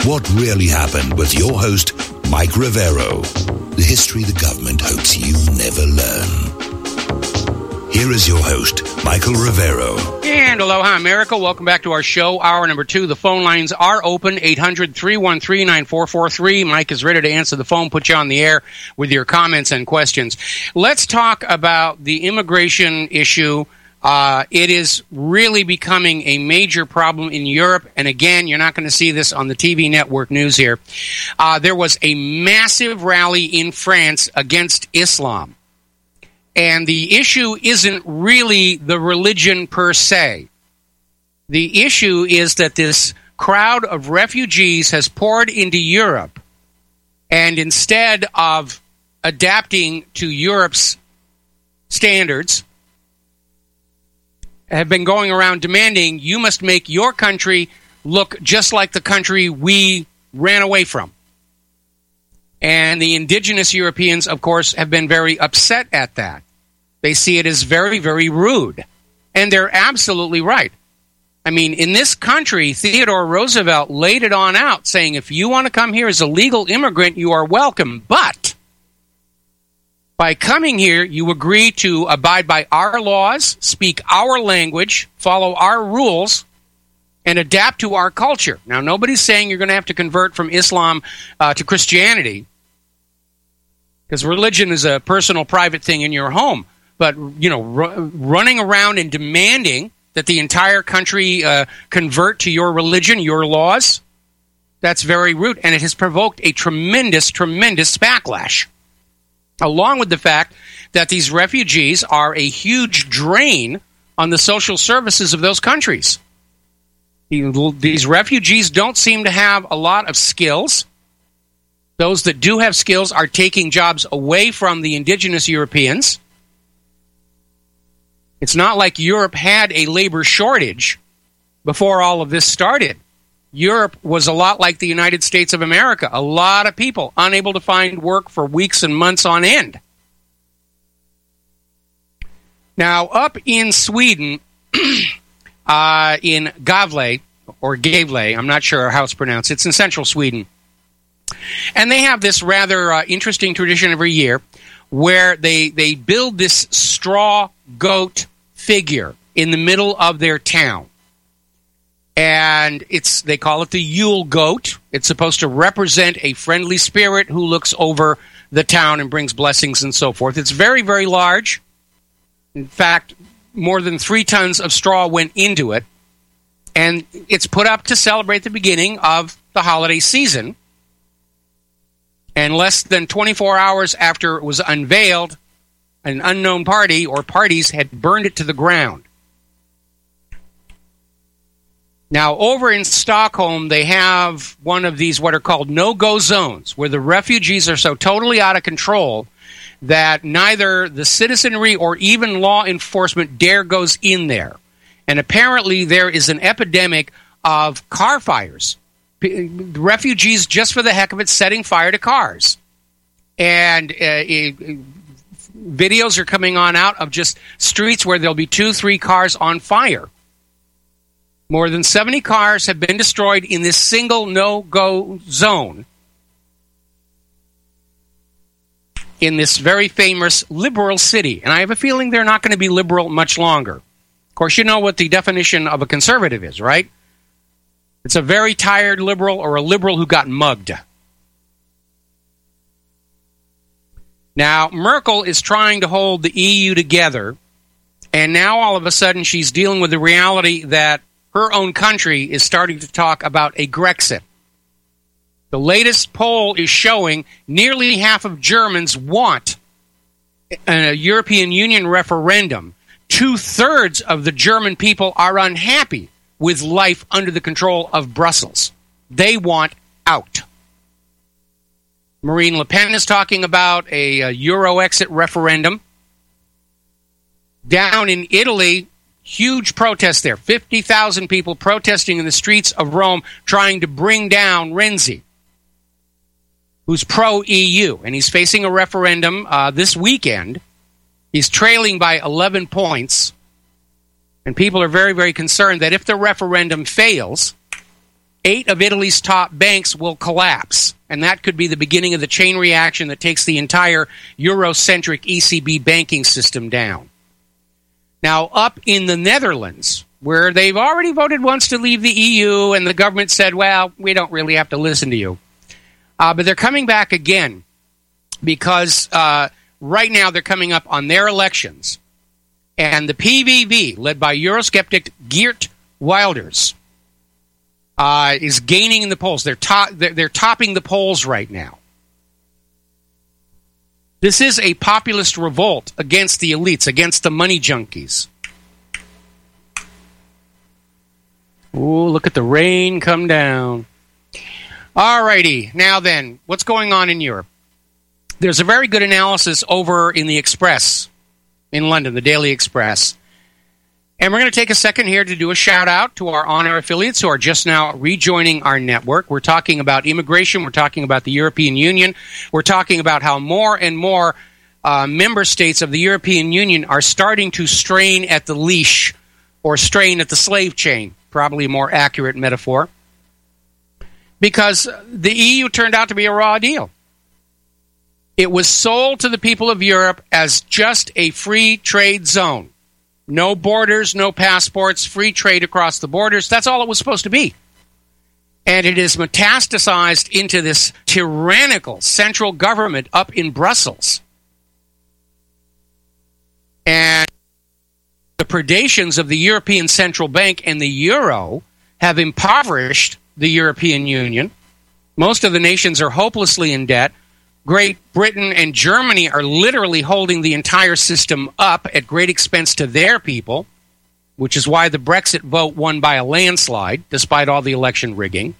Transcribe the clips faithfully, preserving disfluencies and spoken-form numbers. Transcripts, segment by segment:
What really happened with your host, Mike Rivero. The history the government hopes you never learn. Here is your host, Michael Rivero. And aloha, America. Welcome back to our show, hour number two. The phone lines are open, eight hundred, three one three, nine four four three. Mike is ready to answer the phone, put you on the air with your comments and questions. Let's talk about the immigration issue. Uh, it is really becoming a major problem in Europe. And again, you're not going to see this on the T V network news here. Uh, there was a massive rally in France against Islam. And the issue isn't really the religion per se. The issue is that this crowd of refugees has poured into Europe. And instead of adapting to Europe's standards, have been going around demanding you must make your country look just like the country we ran away from. And the indigenous Europeans, of course, have been very upset at that. They see it as very, very rude. And they're absolutely right. I mean, in this country, Theodore Roosevelt laid it on out, saying if you want to come here as a legal immigrant, you are welcome. But by coming here, you agree to abide by our laws, speak our language, follow our rules, and adapt to our culture. Now, nobody's saying you're going to have to convert from Islam uh, to Christianity, because religion is a personal, private thing in your home. But, you know, r- running around and demanding that the entire country uh, convert to your religion, your laws, that's very rude. And it has provoked a tremendous, tremendous backlash. Along with the fact that these refugees are a huge drain on the social services of those countries. These refugees don't seem to have a lot of skills. Those that do have skills are taking jobs away from the indigenous Europeans. It's not like Europe had a labor shortage before all of this started. Europe was a lot like the United States of America. A lot of people unable to find work for weeks and months on end. Now, up in Sweden, uh, in Gavle, or Gavle, I'm not sure how it's pronounced. It's in central Sweden. And they have this rather uh, interesting tradition every year where they, they build this straw goat figure in the middle of their town. And it's they call it the Yule goat. It's supposed to represent a friendly spirit who looks over the town and brings blessings and so forth. It's very, very large. In fact, more than three tons of straw went into it. And it's put up to celebrate the beginning of the holiday season. And less than twenty-four hours after it was unveiled, an unknown party or parties had burned it to the ground. Now, over in Stockholm, they have one of these what are called no-go zones, where the refugees are so totally out of control that neither the citizenry or even law enforcement dare goes in there. And apparently there is an epidemic of car fires. P- refugees, just for the heck of it, setting fire to cars. And uh, it, videos are coming on out of just streets where there'll be two, three cars on fire. More than seventy cars have been destroyed in this single no-go zone in this very famous liberal city. And I have a feeling they're not going to be liberal much longer. Of course, you know what the definition of a conservative is, right? It's a very tired liberal or a liberal who got mugged. Now, Merkel is trying to hold the E U together, and now all of a sudden she's dealing with the reality that her own country is starting to talk about a Grexit. The latest poll is showing nearly half of Germans want a European Union referendum. Two-thirds of the German people are unhappy with life under the control of Brussels. They want out. Marine Le Pen is talking about a, a Euro exit referendum. Down in Italy, huge protest there. fifty thousand people protesting in the streets of Rome trying to bring down Renzi, who's pro-E U. And he's facing a referendum uh, this weekend. He's trailing by eleven points. And people are very, very concerned that if the referendum fails, eight of Italy's top banks will collapse. And that could be the beginning of the chain reaction that takes the entire Eurocentric E C B banking system down. Now, up in the Netherlands, where they've already voted once to leave the E U, and the government said, well, we don't really have to listen to you. Uh, but they're coming back again because uh, right now they're coming up on their elections. And the P V V, led by Eurosceptic Geert Wilders, uh, is gaining in the polls. They're, to- they're, they're topping the polls right now. This is a populist revolt against the elites, against the money junkies. Ooh, look at the rain come down. All righty. Now then, what's going on in Europe? There's a very good analysis over in the Express in London, the Daily Express. And we're going to take a second here to do a shout-out to our on-air affiliates who are just now rejoining our network. We're talking about immigration. We're talking about the European Union. We're talking about how more and more uh, member states of the European Union are starting to strain at the leash, or strain at the slave chain, probably a more accurate metaphor, because the E U turned out to be a raw deal. It was sold to the people of Europe as just a free trade zone. No borders, no passports, free trade across the borders. That's all it was supposed to be. And it is metastasized into this tyrannical central government up in Brussels. And the predations of the European Central Bank and the euro have impoverished the European Union. Most of the nations are hopelessly in debt. Great Britain and Germany are literally holding the entire system up at great expense to their people, which is why the Brexit vote won by a landslide, despite all the election rigging.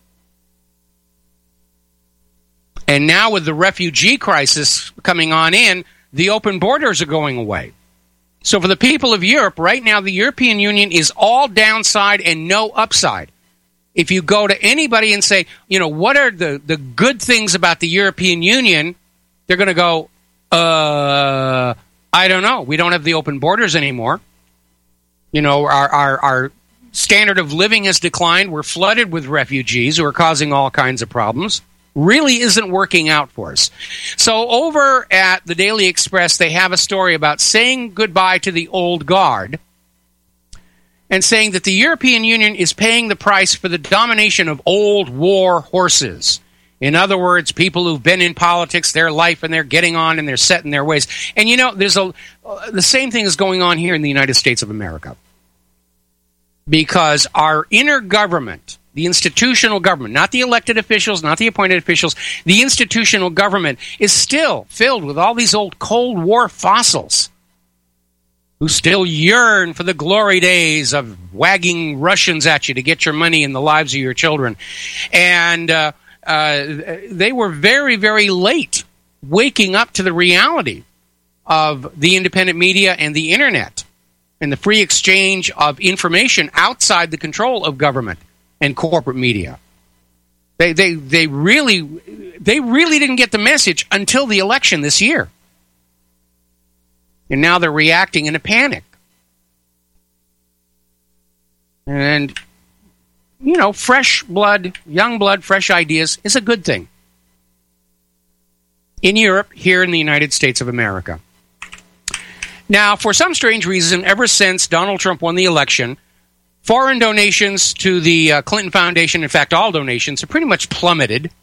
And now with the refugee crisis coming on in, the open borders are going away. So for the people of Europe, right now the European Union is all downside and no upside. If you go to anybody and say, you know, what are the, the good things about the European Union, they're going to go, uh, I don't know. We don't have the open borders anymore. You know, our, our, our standard of living has declined. We're flooded with refugees who are causing all kinds of problems. Really isn't working out for us. So over at the Daily Express, they have a story about saying goodbye to the old guard, and saying that the European Union is paying the price for the domination of old war horses. In other words, people who've been in politics their life and they're getting on and they're set in their ways. And you know, there's a uh, the same thing is going on here in the United States of America. Because our inner government, the institutional government, not the elected officials, not the appointed officials, the institutional government is still filled with all these old Cold War fossils who still yearn for the glory days of wagging Russians at you to get your money and the lives of your children. And uh, uh, they were very, very late waking up to the reality of the independent media and the internet and the free exchange of information outside the control of government and corporate media. They, they, they really, they really didn't get the message until the election this year. And now they're reacting in a panic. And, you know, fresh blood, young blood, fresh ideas is a good thing. In Europe, here in the United States of America. Now, for some strange reason, ever since Donald Trump won the election, foreign donations to the uh, Clinton Foundation, in fact, all donations, have pretty much plummeted.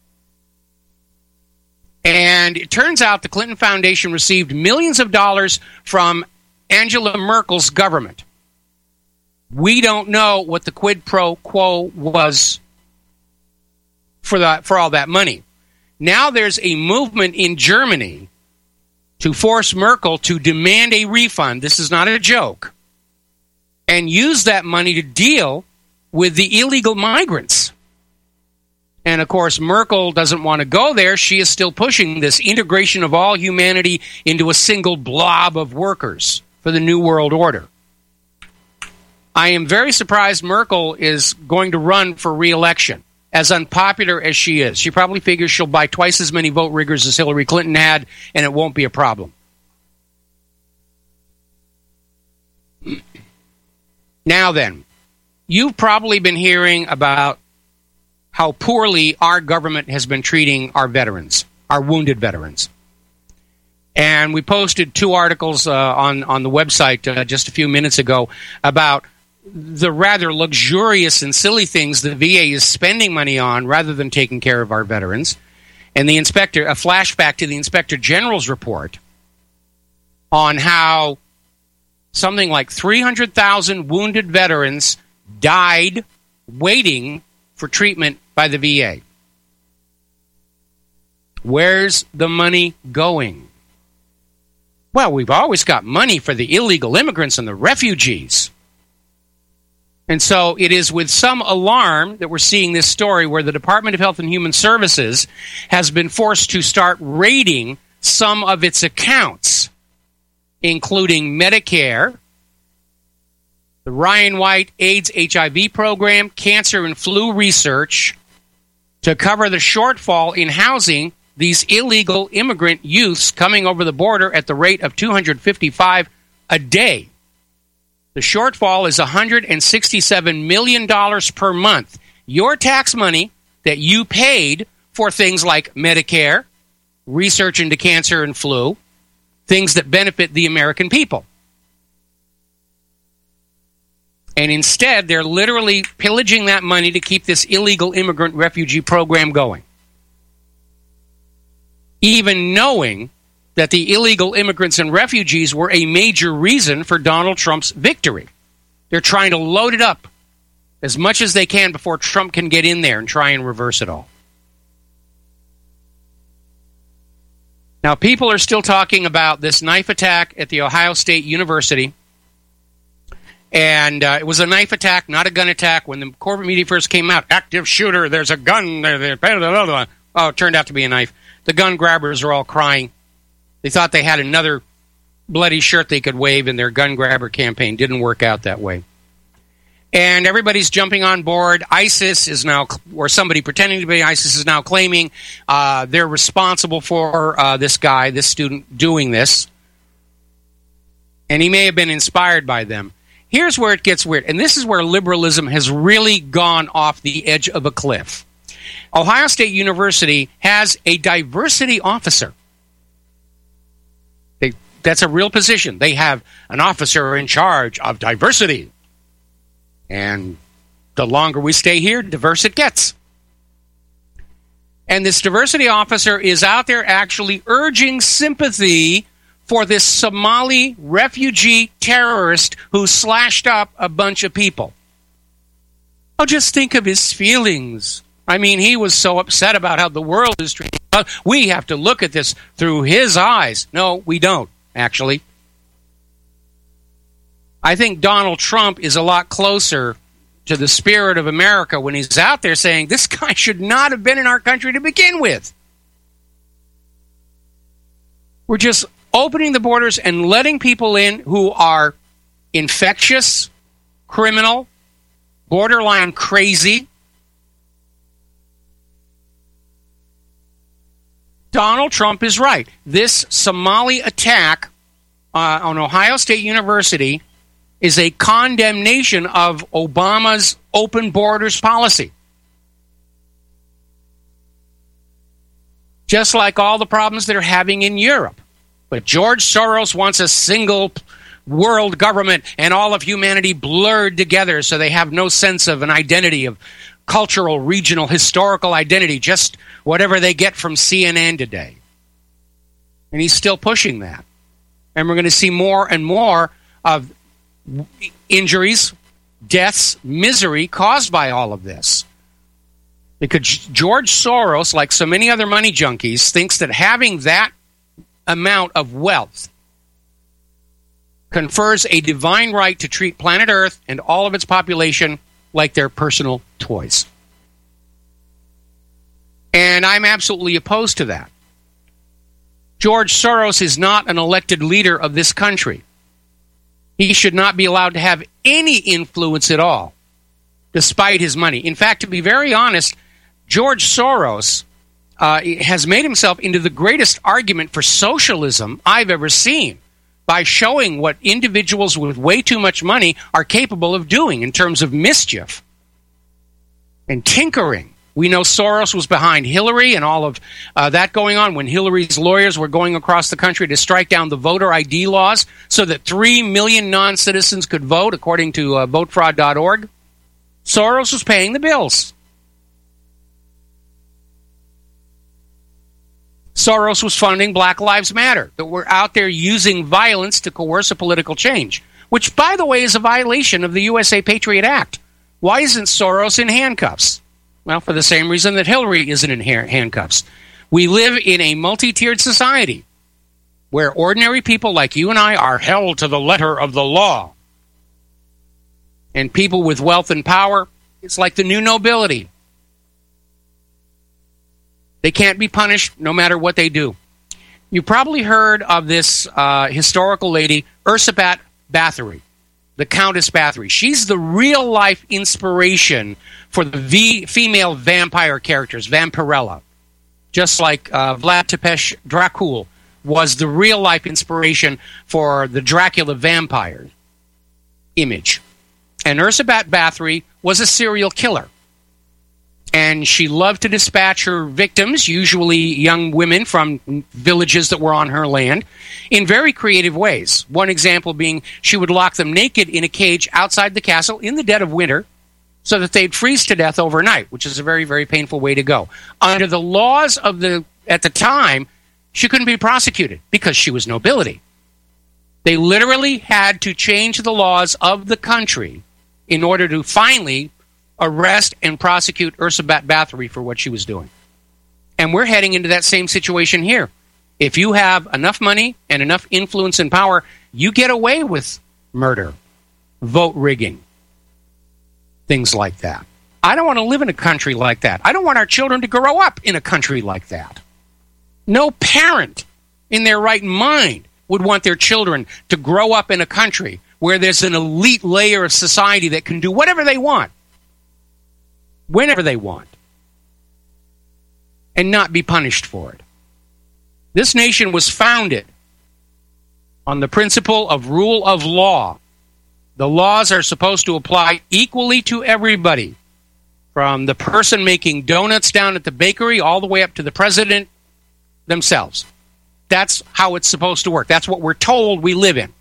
And it turns out the Clinton Foundation received millions of dollars from Angela Merkel's government. We don't know what the quid pro quo was for that, for all that money. Now there's a movement in Germany to force Merkel to demand a refund. This is not a joke. And use that money to deal with the illegal migrants. And, of course, Merkel doesn't want to go there. She is still pushing this integration of all humanity into a single blob of workers for the New World Order. I am very surprised Merkel is going to run for re-election, as unpopular as she is. She probably figures she'll buy twice as many vote riggers as Hillary Clinton had, and it won't be a problem. Now then, you've probably been hearing about how poorly our government has been treating our veterans, our wounded veterans. And we posted two articles uh, on, on the website uh, just a few minutes ago about the rather luxurious and silly things the V A is spending money on rather than taking care of our veterans. And the inspector, a flashback to the Inspector General's report on how something like three hundred thousand wounded veterans died waiting for treatment by the V A. Where's the money going? Well, we've always got money for the illegal immigrants and the refugees. And so it is with some alarm that we're seeing this story where the Department of Health and Human Services has been forced to start raiding some of its accounts, including Medicare, the Ryan White AIDS H I V program, cancer and flu research, to cover the shortfall in housing these illegal immigrant youths coming over the border at the rate of two hundred fifty-five a day. The shortfall is one hundred sixty-seven million dollars per month. Your tax money that you paid for things like Medicare, research into cancer and flu, things that benefit the American people. And instead, they're literally pillaging that money to keep this illegal immigrant refugee program going. Even knowing that the illegal immigrants and refugees were a major reason for Donald Trump's victory. They're trying to load it up as much as they can before Trump can get in there and try and reverse it all. Now, people are still talking about this knife attack at the Ohio State University. And uh, it was a knife attack, not a gun attack. When the corporate media first came out, active shooter, there's a gun there. Blah, blah, blah, blah. Oh, it turned out to be a knife. The gun grabbers are all crying. They thought they had another bloody shirt they could wave in their gun grabber campaign. Didn't work out that way. And everybody's jumping on board. ISIS is now, or somebody pretending to be ISIS is now claiming uh, they're responsible for uh, this guy, this student, doing this. And he may have been inspired by them. Here's where it gets weird. And this is where liberalism has really gone off the edge of a cliff. Ohio State University has a diversity officer. They, that's a real position. They have an officer in charge of diversity. And the longer we stay here, diverse it gets. And this diversity officer is out there actually urging sympathy for this Somali refugee terrorist who slashed up a bunch of people. Oh, just think of his feelings. I mean, he was so upset about how the world is treating us. We have to look at this through his eyes. No, we don't, actually. I think Donald Trump is a lot closer to the spirit of America when he's out there saying, this guy should not have been in our country to begin with. We're just opening the borders and letting people in who are infectious, criminal, borderline crazy. Donald Trump is right. This Somali attack uh, on Ohio State University is a condemnation of Obama's open borders policy. Just like all the problems they're having in Europe. But George Soros wants a single world government and all of humanity blurred together so they have no sense of an identity, of cultural, regional, historical identity, just whatever they get from C N N today. And he's still pushing that. And we're going to see more and more of injuries, deaths, misery caused by all of this. Because George Soros, like so many other money junkies, thinks that having that amount of wealth confers a divine right to treat planet Earth and all of its population like their personal toys. And I'm absolutely opposed to that. George Soros is not an elected leader of this country. He should not be allowed to have any influence at all, despite his money. In fact, to be very honest, George Soros uh, has made himself into the greatest argument for socialism I've ever seen by showing what individuals with way too much money are capable of doing in terms of mischief and tinkering We know Soros was behind Hillary and all of uh, that going on when Hillary's lawyers were going across the country to strike down the voter I D laws so that three million non-citizens could vote, according to uh, vote fraud dot org. Soros was paying the bills. Soros was funding Black Lives Matter, that were out there using violence to coerce a political change, which, by the way, is a violation of the U S A Patriot Act. Why isn't Soros in handcuffs? Well, for the same reason that Hillary isn't in handcuffs. We live in a multi-tiered society where ordinary people like you and I are held to the letter of the law. And people with wealth and power, it's like the new nobility. They can't be punished no matter what they do. You probably heard of this uh, historical lady, Ursabat Bathory, the Countess Bathory. She's the real-life inspiration for the v- female vampire characters, Vampirella. Just like uh, Vlad Tepes Dracul was the real-life inspiration for the Dracula vampire image. And Ursabat Bathory was a serial killer. And she loved to dispatch her victims, usually young women from villages that were on her land, in very creative ways. One example being she would lock them naked in a cage outside the castle in the dead of winter so that they'd freeze to death overnight, which is a very, very painful way to go. Under the laws of the at the time, she couldn't be prosecuted because she was nobility. They literally had to change the laws of the country in order to finally arrest and prosecute Ursabat Bathory for what she was doing. And we're heading into that same situation here. If you have enough money and enough influence and power, you get away with murder, vote rigging, things like that. I don't want to live in a country like that. I don't want our children to grow up in a country like that. No parent in their right mind would want their children to grow up in a country where there's an elite layer of society that can do whatever they want, whenever they want, and not be punished for it. This nation was founded on the principle of rule of law. The laws are supposed to apply equally to everybody, from the person making donuts down at the bakery all the way up to the president themselves. That's how it's supposed to work. That's what we're told we live in.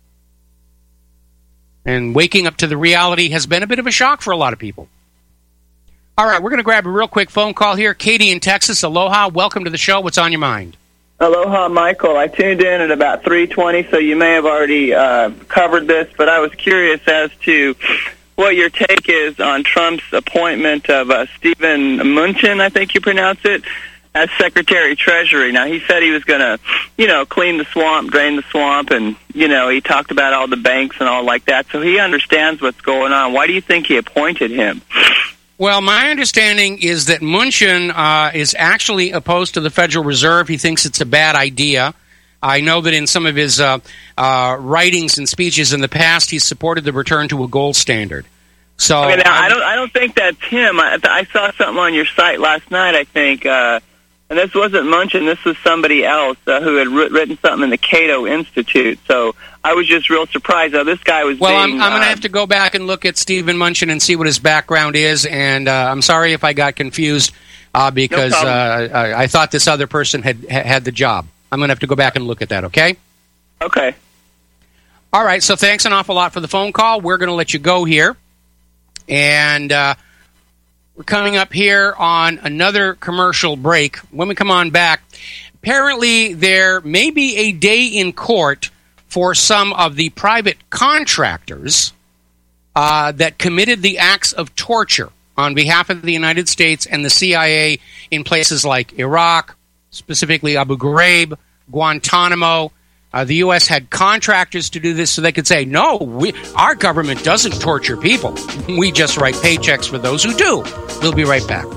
And waking up to the reality has been a bit of a shock for a lot of people. All right, we're going to grab a real quick phone call here. Katie in Texas, aloha. Welcome to the show. What's on your mind? Aloha, Michael. I tuned in at about three twenty, so you may have already uh, covered this, but I was curious as to what your take is on Trump's appointment of uh, Stephen Mnuchin, I think you pronounce it, as Secretary of Treasury. Now, he said he was going to, you know, clean the swamp, drain the swamp, and, you know, he talked about all the banks and all like that, so he understands what's going on. Why do you think he appointed him? Well, my understanding is that Mnuchin uh, is actually opposed to the Federal Reserve. He thinks it's a bad idea. I know that in some of his uh, uh, writings and speeches in the past, he supported the return to a gold standard. So okay, now, I don't. I don't think that's him. I, I saw something on your site last night, I think, uh, and this wasn't Mnuchin. This was somebody else uh, who had written something in the Cato Institute. So I was just real surprised. Now, this guy was well. being, I'm, I'm going to uh, have to go back and look at Stephen Mnuchin and see what his background is. And uh, I'm sorry if I got confused uh, because no uh, I, I thought this other person had had the job. I'm going to have to go back and look at that. Okay. Okay. All right. So thanks an awful lot for the phone call. We're going to let you go here. And uh, we're coming up here on another commercial break. When we come on back, apparently there may be a day in court for some of the private contractors uh, that committed the acts of torture on behalf of the United States and the C I A in places like Iraq, specifically Abu Ghraib, Guantanamo. Uh, the U S had contractors to do this so they could say, no, we, our government doesn't torture people. We just write paychecks for those who do. We'll be right back.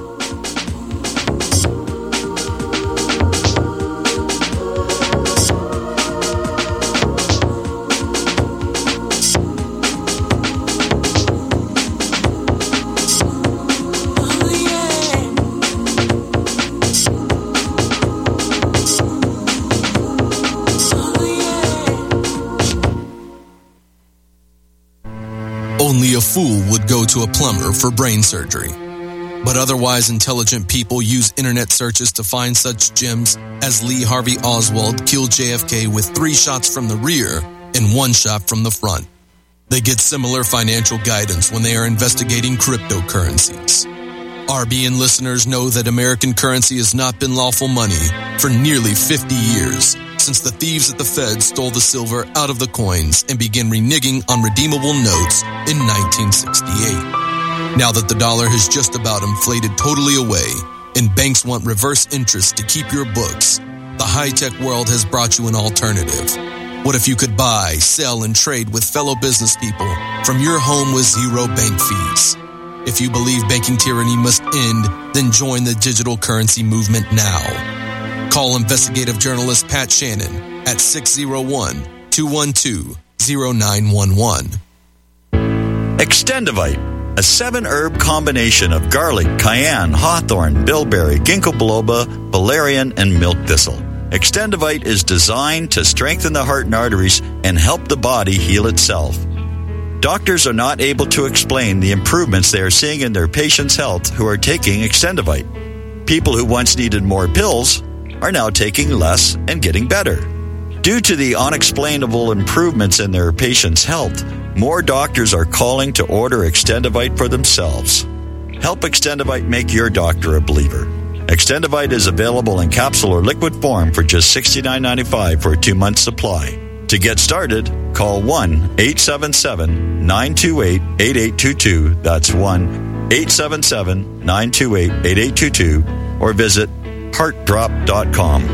Only a fool would go to a plumber for brain surgery. But otherwise intelligent people use internet searches to find such gems as Lee Harvey Oswald killed J F K with three shots from the rear and one shot from the front. They get similar financial guidance when they are investigating cryptocurrencies. R B N listeners know that American currency has not been lawful money for nearly fifty years, since the thieves at the Fed stole the silver out of the coins and began reneging on redeemable notes in nineteen sixty-eight. Now that the dollar has just about inflated totally away and banks want reverse interest to keep your books, the high-tech world has brought you an alternative. What if you could buy, sell, and trade with fellow business people from your home with zero bank fees? If you believe banking tyranny must end, then join the digital currency movement now. Call investigative journalist Pat Shannon at six oh one, two one two, oh nine one one. Extendivite, a seven-herb combination of garlic, cayenne, hawthorn, bilberry, ginkgo biloba, valerian, and milk thistle. Extendivite is designed to strengthen the heart and arteries and help the body heal itself. Doctors are not able to explain the improvements they are seeing in their patients' health who are taking Extendivite. People who once needed more pills are now taking less and getting better. Due to the unexplainable improvements in their patients' health, more doctors are calling to order Extendivite for themselves. Help Extendivite make your doctor a believer. Extendivite is available in capsule or liquid form for just sixty-nine ninety-five for a two-month supply. To get started, call one eight seven seven, nine two eight, eight eight two two. That's one eight seven seven, nine two eight, eight eight two two. Or visit heart drop dot com.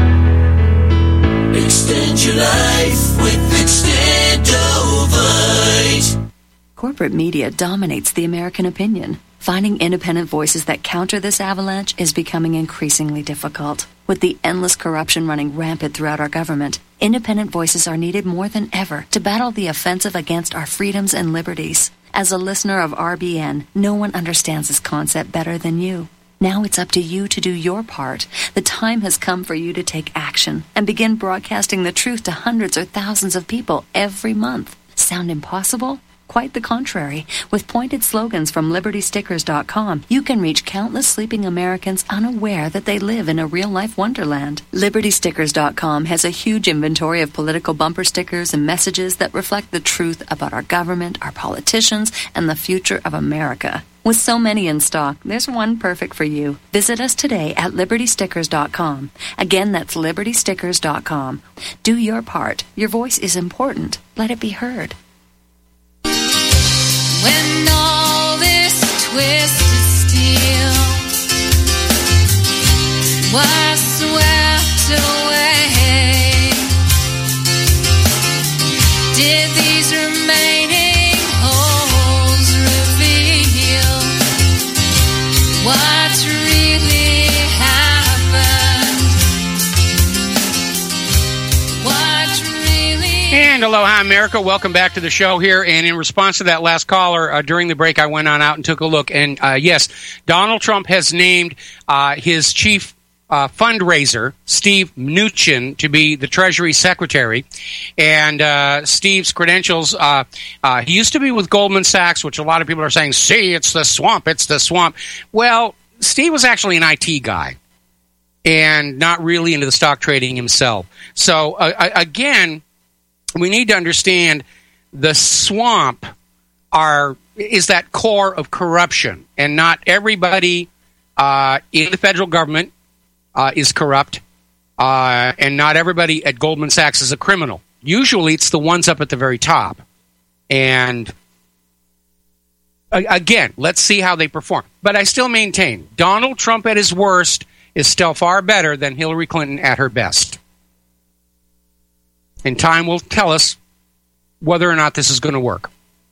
Extend your life with Extendovite. Corporate media dominates the American opinion. Finding independent voices that counter this avalanche is becoming increasingly difficult. With the endless corruption running rampant throughout our government, independent voices are needed more than ever to battle the offensive against our freedoms and liberties. As a listener of R B N, no one understands this concept better than you. Now it's up to you to do your part. The time has come for you to take action and begin broadcasting the truth to hundreds or thousands of people every month. Sound impossible? Quite the contrary. With pointed slogans from liberty stickers dot com, you can reach countless sleeping Americans unaware that they live in a real-life wonderland. liberty stickers dot com has a huge inventory of political bumper stickers and messages that reflect the truth about our government, our politicians, and the future of America. With so many in stock, there's one perfect for you. Visit us today at liberty stickers dot com. Again, that's liberty stickers dot com. Do your part. Your voice is important. Let it be heard. When all this twisted steel was swept away, did these remaining holes reveal what really happened? What really And aloha, America. Welcome back to the show here. And in response to that last caller, uh, during the break, I went on out and took a look. And uh, yes, Donald Trump has named uh, his chief uh, fundraiser, Steve Mnuchin, to be the Treasury Secretary. And uh, Steve's credentials, uh, uh, he used to be with Goldman Sachs, which a lot of people are saying, see, it's the swamp, it's the swamp. Well, Steve was actually an I T guy and not really into the stock trading himself. So, uh, again, we need to understand the swamp are is that core of corruption, and not everybody uh, in the federal government uh, is corrupt, uh, and not everybody at Goldman Sachs is a criminal. Usually, it's the ones up at the very top. And again, let's see how they perform. But I still maintain Donald Trump at his worst is still far better than Hillary Clinton at her best. And time will tell us whether or not this is going to work.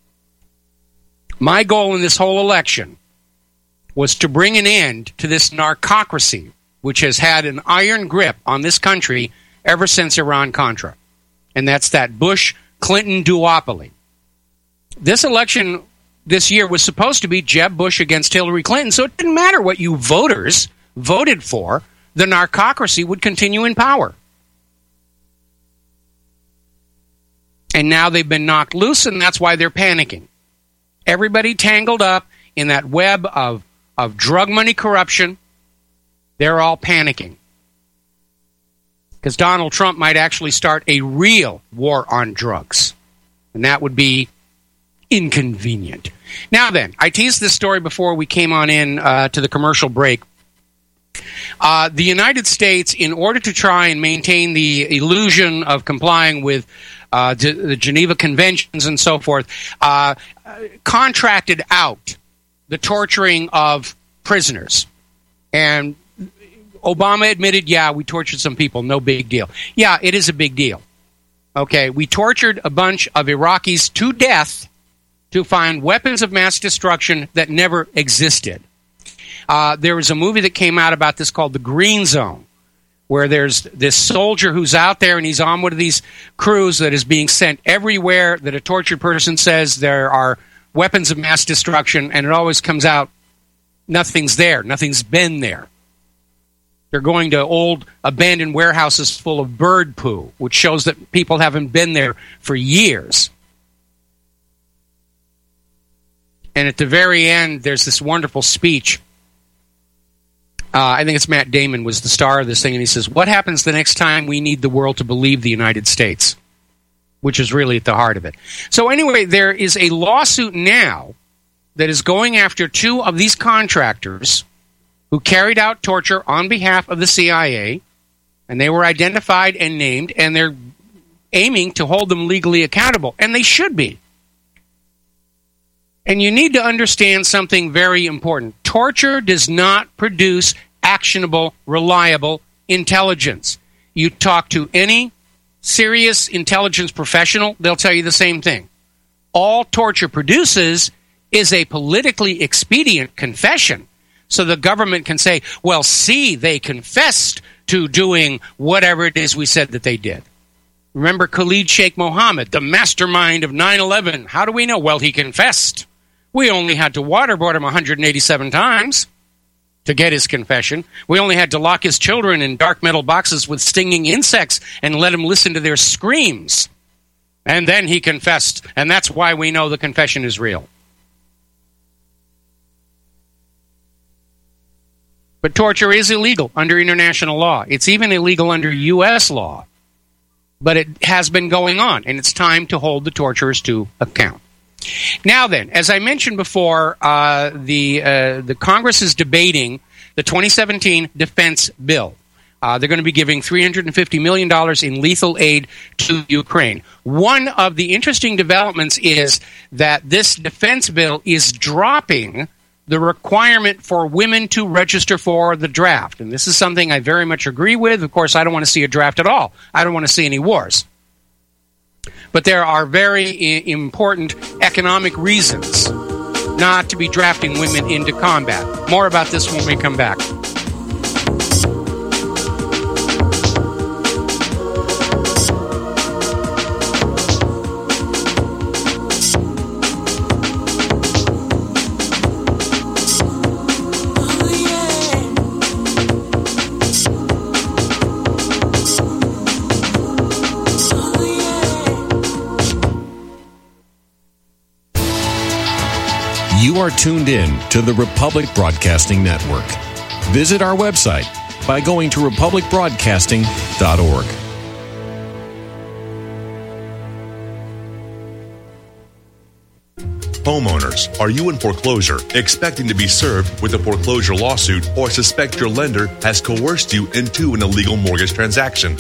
My goal in this whole election was to bring an end to this narcocracy, which has had an iron grip on this country ever since Iran-Contra. And that's that Bush-Clinton duopoly. This election this year was supposed to be Jeb Bush against Hillary Clinton, so it didn't matter what you voters voted for. The narcocracy would continue in power. And now they've been knocked loose, and that's why they're panicking. Everybody tangled up in that web of of drug money corruption, they're all panicking. Because Donald Trump might actually start a real war on drugs. And that would be inconvenient. Now then, I teased this story before we came on in uh, to the commercial break. Uh, the United States, in order to try and maintain the illusion of complying with uh, d- the Geneva Conventions and so forth, uh, contracted out the torturing of prisoners. And Obama admitted, yeah, we tortured some people, no big deal. Yeah, it is a big deal. Okay, we tortured a bunch of Iraqis to death to find weapons of mass destruction that never existed. Uh, there was a movie that came out about this called The Green Zone, where there's this soldier who's out there and he's on one of these crews that is being sent everywhere that a tortured person says there are weapons of mass destruction, and it always comes out nothing's there, nothing's been there. They're going to old abandoned warehouses full of bird poo, which shows that people haven't been there for years. And at the very end, there's this wonderful speech. Uh, I think it's Matt Damon was the star of this thing, and he says, what happens the next time we need the world to believe the United States? Which is really at the heart of it. So anyway, there is a lawsuit now that is going after two of these contractors who carried out torture on behalf of the C I A, and they were identified and named, and they're aiming to hold them legally accountable, and they should be. And you need to understand something very important. Torture does not produce actionable, reliable intelligence. You talk to any serious intelligence professional, they'll tell you the same thing. All torture produces is a politically expedient confession. So the government can say, well, see, they confessed to doing whatever it is we said that they did. Remember Khalid Sheikh Mohammed, the mastermind of nine eleven. How do we know? Well, he confessed. We only had to waterboard him one hundred eighty-seven times to get his confession. We only had to lock his children in dark metal boxes with stinging insects and let him listen to their screams. And then he confessed, and that's why we know the confession is real. But torture is illegal under international law. It's even illegal under U S law. But it has been going on, and it's time to hold the torturers to account. Now then, as I mentioned before, uh, the uh, the Congress is debating the twenty seventeen defense bill. Uh, they're going to be giving three hundred fifty million dollars in lethal aid to Ukraine. One of the interesting developments is that this defense bill is dropping the requirement for women to register for the draft. And this is something I very much agree with. Of course, I don't want to see a draft at all. I don't want to see any wars. But there are very I- important economic reasons not to be drafting women into combat. More about this when we come back. You are tuned in to the Republic Broadcasting Network. Visit our website by going to republic broadcasting dot org. Homeowners, are you in foreclosure, expecting to be served with a foreclosure lawsuit, or suspect your lender has coerced you into an illegal mortgage transaction?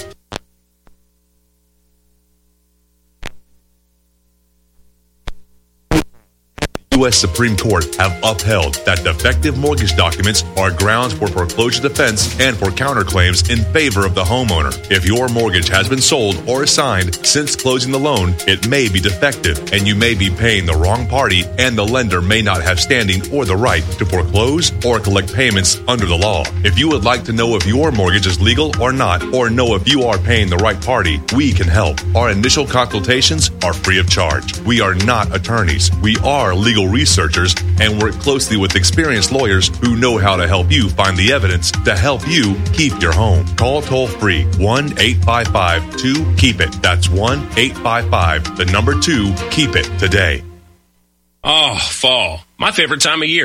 U S Supreme Court have upheld that defective mortgage documents are grounds for foreclosure defense and for counterclaims in favor of the homeowner. If your mortgage has been sold or assigned since closing the loan, it may be defective and you may be paying the wrong party, and the lender may not have standing or the right to foreclose or collect payments under the law. If you would like to know if your mortgage is legal or not, or know if you are paying the right party, we can help. Our initial consultations are free of charge. We are not attorneys. We are legal researchers and work closely with experienced lawyers who know how to help you find the evidence to help you keep your home. Call toll free one eight five five two keep it. That's one eight five five the number two keep it today. Oh, fall. My favorite time of year.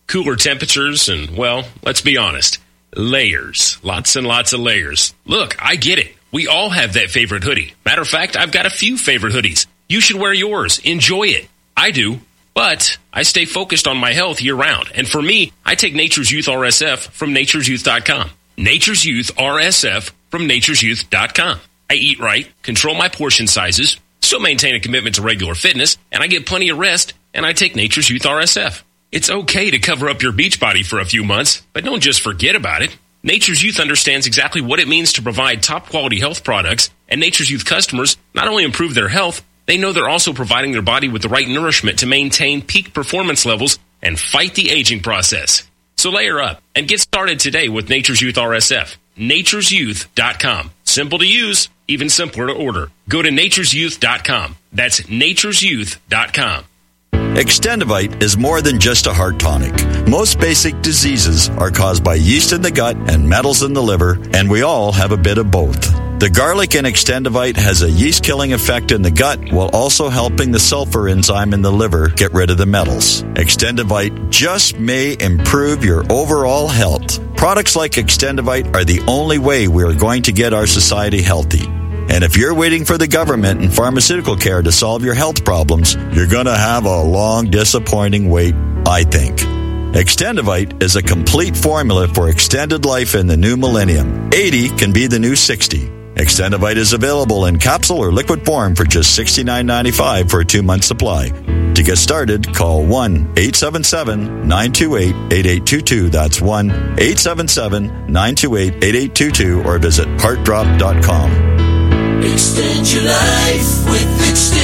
cooler temperatures, and, well, let's be honest, layers. Lots and lots of layers. Look, I get it. We all have that favorite hoodie. Matter of fact, I've got a few favorite hoodies. You should wear yours. Enjoy it. I do. But I stay focused on my health year-round. And for me, I take Nature's Youth R S F from natures youth dot com. Nature's Youth R S F from natures youth dot com. I eat right, control my portion sizes, still maintain a commitment to regular fitness, and I get plenty of rest, and I take Nature's Youth R S F. It's okay to cover up your beach body for a few months, but don't just forget about it. Nature's Youth understands exactly what it means to provide top-quality health products, and Nature's Youth customers not only improve their health, they know they're also providing their body with the right nourishment to maintain peak performance levels and fight the aging process. So layer up and get started today with Nature's Youth R S F. natures youth dot com. Simple to use, even simpler to order. Go to natures youth dot com. That's natures youth dot com. Extendivite is more than just a heart tonic. Most basic diseases are caused by yeast in the gut and metals in the liver, and we all have a bit of both. The garlic in Extendivite has a yeast-killing effect in the gut while also helping the sulfur enzyme in the liver get rid of the metals. Extendivite just may improve your overall health. Products like Extendivite are the only way we are going to get our society healthy. And if you're waiting for the government and pharmaceutical care to solve your health problems, you're going to have a long, disappointing wait, I think. Extendivite is a complete formula for extended life in the new millennium. eighty can be the new sixty. Extendivite is available in capsule or liquid form for just sixty-nine ninety-five for a two-month supply. To get started, call one eight seven seven, nine two eight, eight eight two two. That's one eight seven seven, nine two eight, eight eight two two or visit heart drop dot com. Extend your life with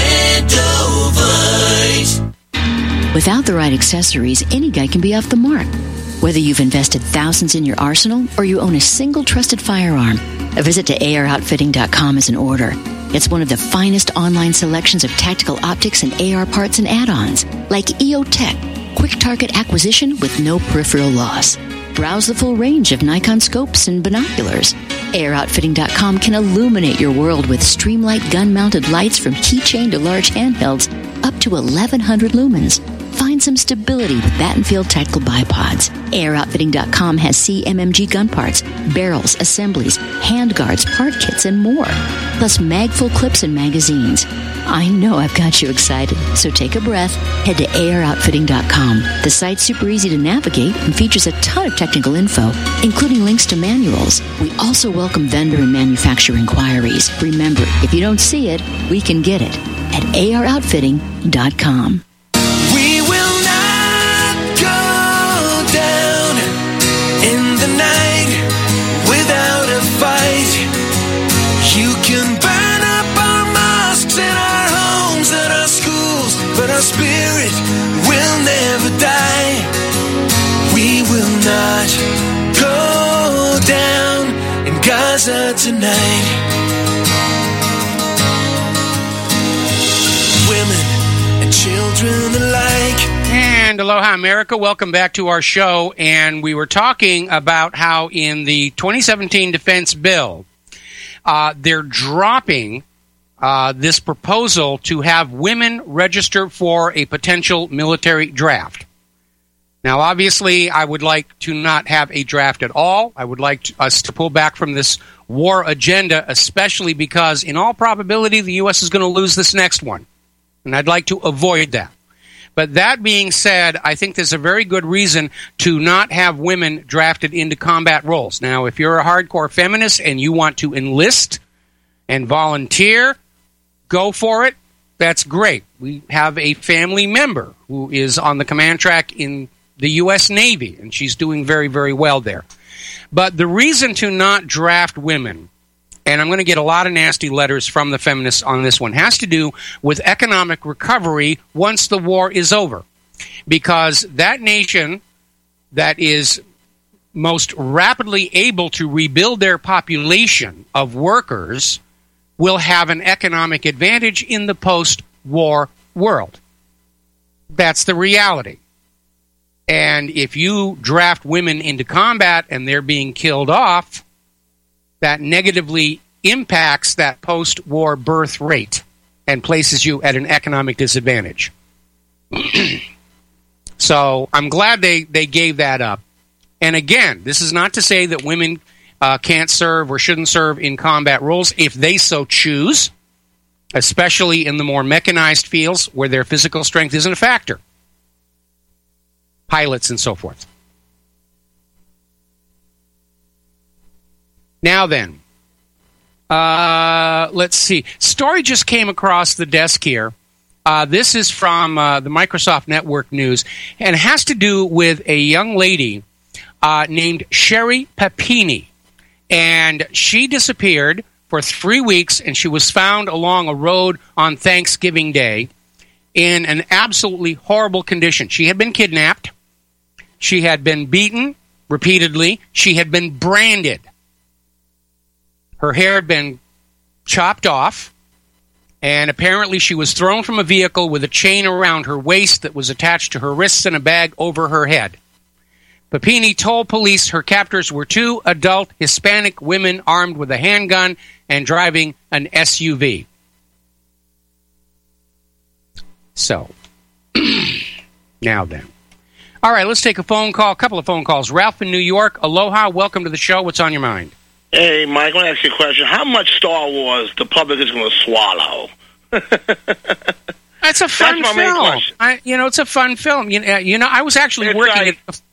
Extendovite. Without the right accessories, any guy can be off the mark. Whether you've invested thousands in your arsenal or you own a single trusted firearm, a visit to A R outfitting dot com is in order. It's one of the finest online selections of tactical optics and A R parts and add-ons, like E O Tech, quick target acquisition with no peripheral loss. Browse the full range of Nikon scopes and binoculars. A R outfitting dot com can illuminate your world with Streamlight gun-mounted lights from keychain to large handhelds up to eleven hundred lumens. Find some stability with Battenfield Tactical Bipods. A R outfitting dot com has C M M G gun parts, barrels, assemblies, handguards, part kits, and more. Plus mag-full clips and magazines. I know I've got you excited, so take a breath. Head to A R outfitting dot com. The site's super easy to navigate and features a ton of technical info, including links to manuals. We also welcome vendor and manufacturer inquiries. Remember, if you don't see it, we can get it at A R outfitting dot com. We will not go down in the night without a fight. You can burn up our mosques and our homes and our schools, but our spirit will never die. We will not go down in Gaza tonight. Women and children alike. And aloha, America. Welcome back to our show. And we were talking about how in the twenty seventeen defense bill, uh, they're dropping uh, this proposal to have women register for a potential military draft. Now, obviously, I would like to not have a draft at all. I would like to, us to pull back from this war agenda, especially because, in all probability, the U S is going to lose this next one. And I'd like to avoid that. But that being said, I think there's a very good reason to not have women drafted into combat roles. Now, if you're a hardcore feminist and you want to enlist and volunteer, go for it. That's great. We have a family member who is on the command track in the U S Navy, and she's doing very, very well there. But the reason to not draft women, and I'm going to get a lot of nasty letters from the feminists on this one, has to do with economic recovery once the war is over. Because that nation that is most rapidly able to rebuild their population of workers will have an economic advantage in the post-war world. That's the reality. And if you draft women into combat and they're being killed off, that negatively impacts that post-war birth rate and places you at an economic disadvantage. So I'm glad they, they gave that up. And again, this is not to say that women uh, can't serve or shouldn't serve in combat roles if they so choose, especially in the more mechanized fields where their physical strength isn't a factor. Pilots and so forth. Now then, uh, let's see. Story just came across the desk here. Uh, this is from uh, the Microsoft Network News, and it has to do with a young lady uh, named Sherry Papini. And she disappeared for three weeks, and she was found along a road on Thanksgiving Day in an absolutely horrible condition. She had been kidnapped. She had been beaten repeatedly. She had been branded. Her hair had been chopped off, and apparently she was thrown from a vehicle with a chain around her waist that was attached to her wrists and a bag over her head. Papini told police her captors were two adult Hispanic women armed with a handgun and driving an S U V. So, now then. All right, let's take a phone call, a couple of phone calls. Ralph in New York, aloha, welcome to the show. What's on your mind? Hey, Mike, I want to ask you a question. How much Star Wars the public is going to swallow? It's a fun That's my main film. question. I, you know, it's a fun film. You know, you know I was actually It's working like- at...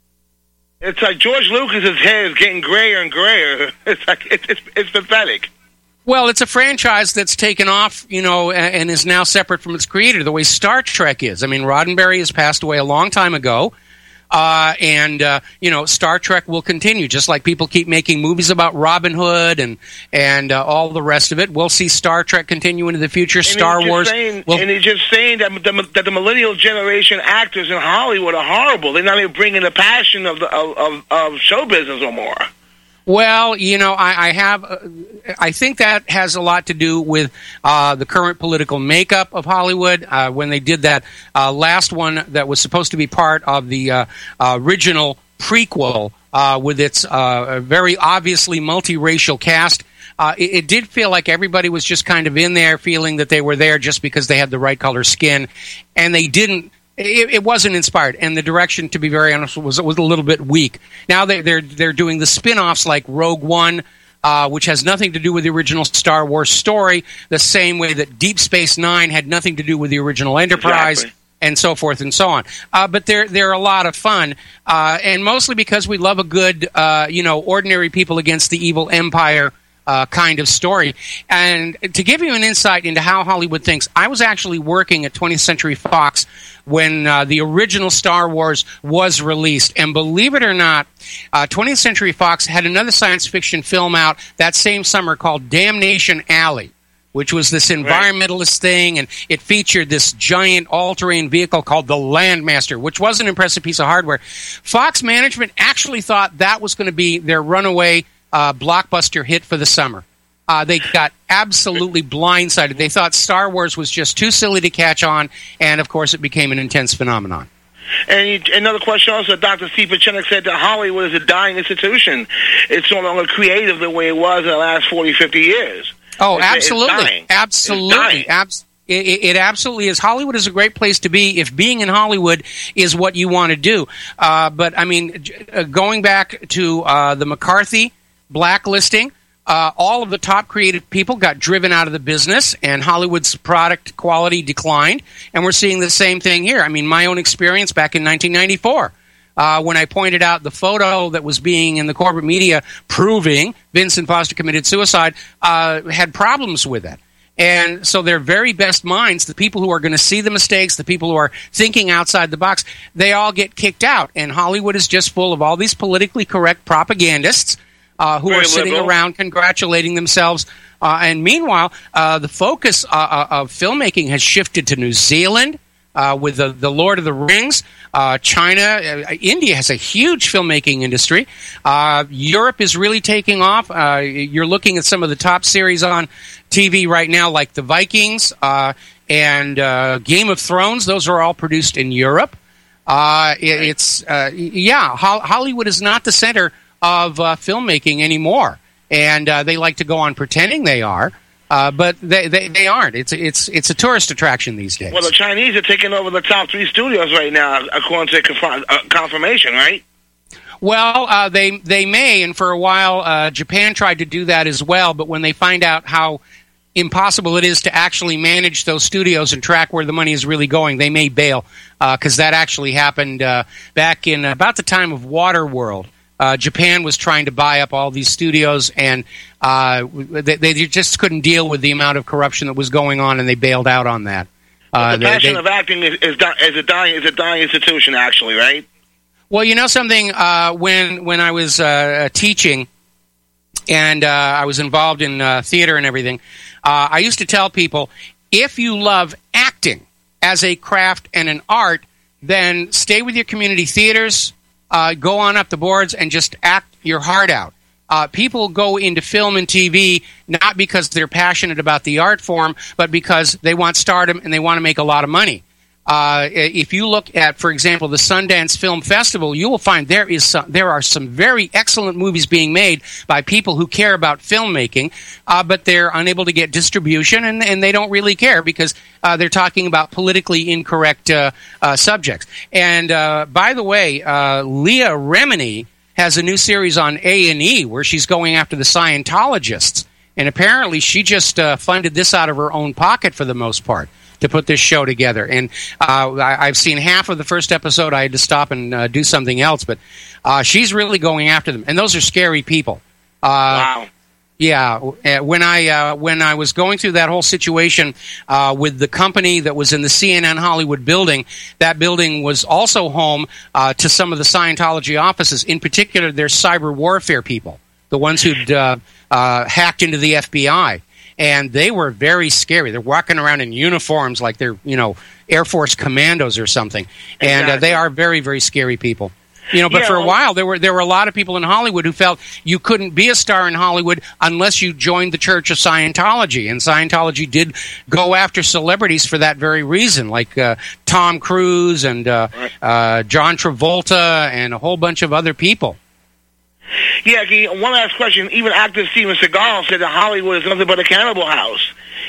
It's like George Lucas's hair is getting grayer and grayer. It's like it's it's, it's pathetic. Well, it's a franchise that's taken off, you know, and, and is now separate from its creator, the way Star Trek is. I mean, Roddenberry has passed away a long time ago. Uh, and, uh, you know, Star Trek will continue, just like people keep making movies about Robin Hood and and uh, all the rest of it. We'll see Star Trek continue into the future. And Star he's just Wars. saying, will- and he's just saying that the, that the millennial generation actors in Hollywood are horrible. They're not even bringing the passion of the of, of, of show business no more. Well, you know, I, I have, uh, I think that has a lot to do with uh, the current political makeup of Hollywood. Uh, when they did that uh, last one that was supposed to be part of the uh, uh, original prequel uh, with its uh, very obviously multiracial cast, uh, it, it did feel like everybody was just kind of in there feeling that they were there just because they had the right color skin, and they didn't. It, it wasn't inspired, and the direction, to be very honest, was was a little bit weak. Now they, they're they're doing the spin-offs like Rogue One, uh, which has nothing to do with the original Star Wars story, the same way that Deep Space Nine had nothing to do with the original Enterprise, Exactly. and so forth and so on. Uh, but they're they're a lot of fun, uh, and mostly because we love a good, uh, you know, ordinary people against the evil empire. Uh, kind of story. And to give you an insight into how Hollywood thinks, I was actually working at twentieth Century Fox when uh, the original Star Wars was released. And believe it or not, uh, twentieth Century Fox had another science fiction film out that same summer called Damnation Alley, which was this environmentalist thing, and it featured this giant all-terrain vehicle called the Landmaster, which was an impressive piece of hardware. Fox management actually thought that was going to be their runaway Uh, blockbuster hit for the summer. Uh, they got absolutely blindsided. They thought Star Wars was just too silly to catch on, and of course it became an intense phenomenon. And you, another question also, Doctor C. Pachenik said that Hollywood is a dying institution. It's no longer creative the way it was in the last forty, fifty years. Oh, It's- it's absolutely. dying. Absolutely. It's dying. Abs- it, it it absolutely is. Hollywood is a great place to be if being in Hollywood is what you want to do. Uh, but, I mean, j- uh, going back to uh, the McCarthy blacklisting, uh, all of the top creative people got driven out of the business, and Hollywood's product quality declined. And we're seeing the same thing here. I mean, my own experience back in nineteen ninety-four, uh, when I pointed out the photo that was being in the corporate media proving Vincent Foster committed suicide, uh, had problems with it. And so their very best minds, the people who are going to see the mistakes, the people who are thinking outside the box, they all get kicked out. And Hollywood is just full of all these politically correct propagandists Uh, who Very are sitting liberal. around congratulating themselves. Uh, and meanwhile, uh, the focus uh, uh, of filmmaking has shifted to New Zealand uh, with the, the Lord of the Rings. Uh, China, uh, India has a huge filmmaking industry. Uh, Europe is really taking off. Uh, you're looking at some of the top series on T V right now, like The Vikings uh, and uh, Game of Thrones. Those are all produced in Europe. Uh, it, it's, uh, yeah, Ho- Hollywood is not the center of uh, filmmaking anymore, and uh, they like to go on pretending they are, Uh, but they, they they aren't. It's it's it's a tourist attraction these days. Well, the Chinese are taking over the top three studios right now, according to confirm, uh, confirmation, right? Well, uh, they they may, and for a while, uh, Japan tried to do that as well. But when they find out how impossible it is to actually manage those studios and track where the money is really going, they may bail, because uh, that actually happened uh, back in about the time of Waterworld. Uh, Japan was trying to buy up all these studios, and uh, they, they just couldn't deal with the amount of corruption that was going on, and they bailed out on that. Uh, the they, passion they, of acting is, is, di- is a dying is a dying institution, actually, right? Well, you know something. Uh, when when I was uh, teaching, and uh, I was involved in uh, theater and everything, uh, I used to tell people, if you love acting as a craft and an art, then stay with your community theaters. Uh, go on up the boards and just act your heart out. Uh, people go into film and T V not because they're passionate about the art form, but because they want stardom and they want to make a lot of money. Uh, if you look at, for example, the Sundance Film Festival, you will find there is some, there are some very excellent movies being made by people who care about filmmaking, uh, but they're unable to get distribution, and, and they don't really care because uh, they're talking about politically incorrect uh, uh, subjects. And uh, by the way, uh, Leah Remini has a new series on A and E where she's going after the Scientologists, and apparently she just uh, funded this out of her own pocket for the most part to put this show together. And uh, I, I've seen half of the first episode. I had to stop and uh, do something else, but uh, she's really going after them. And those are scary people. Uh, wow. Yeah. When I uh, when I was going through that whole situation uh, with the company that was in the C N N Hollywood building, that building was also home uh, to some of the Scientology offices, in particular their cyber warfare people, the ones who'd uh, uh, hacked into the F B I. And they were very scary. They're walking around in uniforms like they're, you know, Air Force commandos or something. And exactly. uh, they are very, very scary people. You know, but yeah, for a well, while, there were there were a lot of people in Hollywood who felt you couldn't be a star in Hollywood unless you joined the Church of Scientology. And Scientology did go after celebrities for that very reason, like uh, Tom Cruise and uh, right. uh, John Travolta and a whole bunch of other people. Yeah, one last question. Even actor Steven Seagal said that Hollywood is nothing but a cannibal house.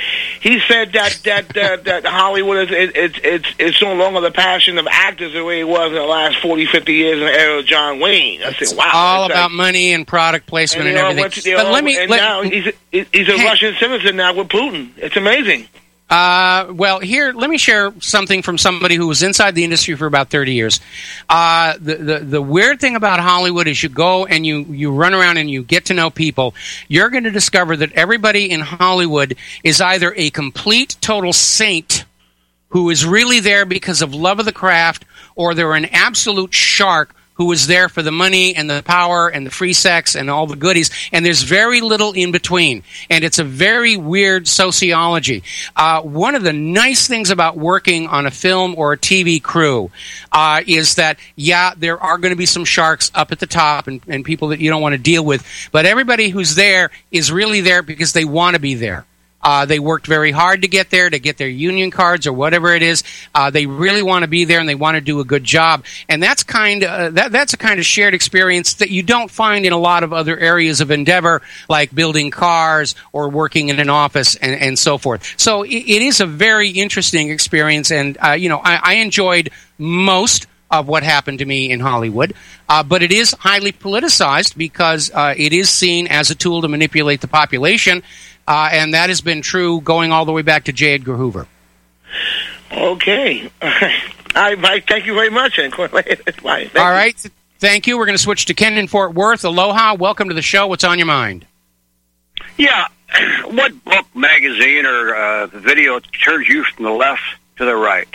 He said that that that, that Hollywood is it, it's it's it's no longer the passion of actors the way it was in the last forty, fifty years in the era of John Wayne. I it's said, wow, all it's about like, money and product placement and, and everything. To, but all, let me. and let, now he's a, he's a hey, Russian citizen now with Putin. It's amazing. Uh, well, here, let me share something from somebody who was inside the industry for about thirty years. Uh, the, the, the weird thing about Hollywood is you go and you, you run around and you get to know people. You're going to discover that everybody in Hollywood is either a complete, total saint who is really there because of love of the craft, or they're an absolute shark who was there for the money and the power and the free sex and all the goodies, and there's very little in between. And it's a very weird sociology. Uh, one of the nice things about working on a film or a T V crew uh, is that, yeah, there are going to be some sharks up at the top and, and people that you don't want to deal with, but everybody who's there is really there because they want to be there. Uh, they worked very hard to get there, to get their union cards or whatever it is. Uh, they really want to be there and they want to do a good job. And that's kind of, uh, that, that's a kind of shared experience that you don't find in a lot of other areas of endeavor, like building cars or working in an office and, and so forth. So it, it is a very interesting experience. And, uh, you know, I, I enjoyed most of what happened to me in Hollywood. Uh, but it is highly politicized because uh, it is seen as a tool to manipulate the population. Uh, and that has been true going all the way back to J. Edgar Hoover. Okay. I, Mike, thank you very much. Bye. Thank all you. right. Thank you. We're going to switch to Ken in Fort Worth. Aloha. Welcome to the show. What's on your mind? Yeah. What book, magazine, or uh, video turns you from the left to the right?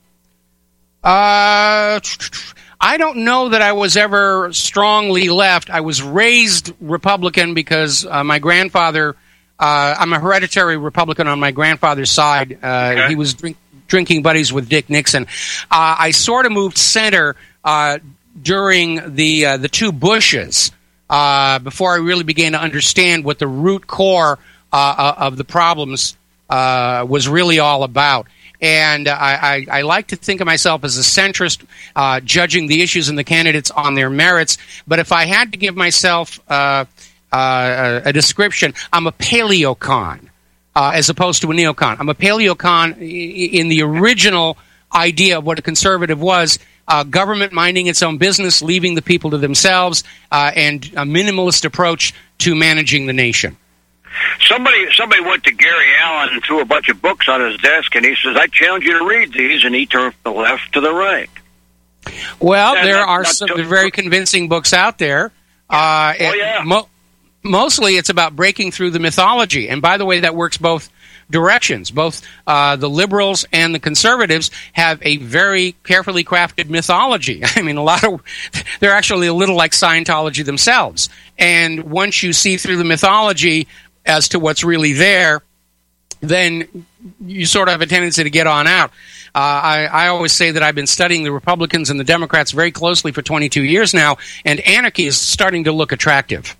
Uh... I don't know that I was ever strongly left. I was raised Republican because uh, my grandfather, uh, I'm a hereditary Republican on my grandfather's side. Uh, okay. He was drink, drinking buddies with Dick Nixon. Uh, I sort of moved center uh, during the uh, the two Bushes uh, before I really began to understand what the root core uh, of the problems uh, was really all about. And I, I, I like to think of myself as a centrist, uh, judging the issues and the candidates on their merits. But if I had to give myself uh, uh, a description, I'm a paleocon. uh, as opposed to a neocon. I'm a paleocon in the original idea of what a conservative was. Uh, government minding its own business, leaving the people to themselves, uh, and a minimalist approach to managing the nation. Somebody somebody went to Gary Allen and threw a bunch of books on his desk, and he says, I challenge you to read these, and he turned from the left to the right. Well, And there that- are that- some very convincing books out there. Uh, Oh, yeah. mo- mostly it's about breaking through the mythology. And by the way, that works both directions. Both uh, the liberals and the conservatives have a very carefully crafted mythology. I mean, a lot of, they're actually a little like Scientology themselves. And once you see through the mythology as to what's really there, then you sort of have a tendency to get on out. Uh, I, I always say that I've been studying the Republicans and the Democrats very closely for twenty-two years now, and anarchy is starting to look attractive.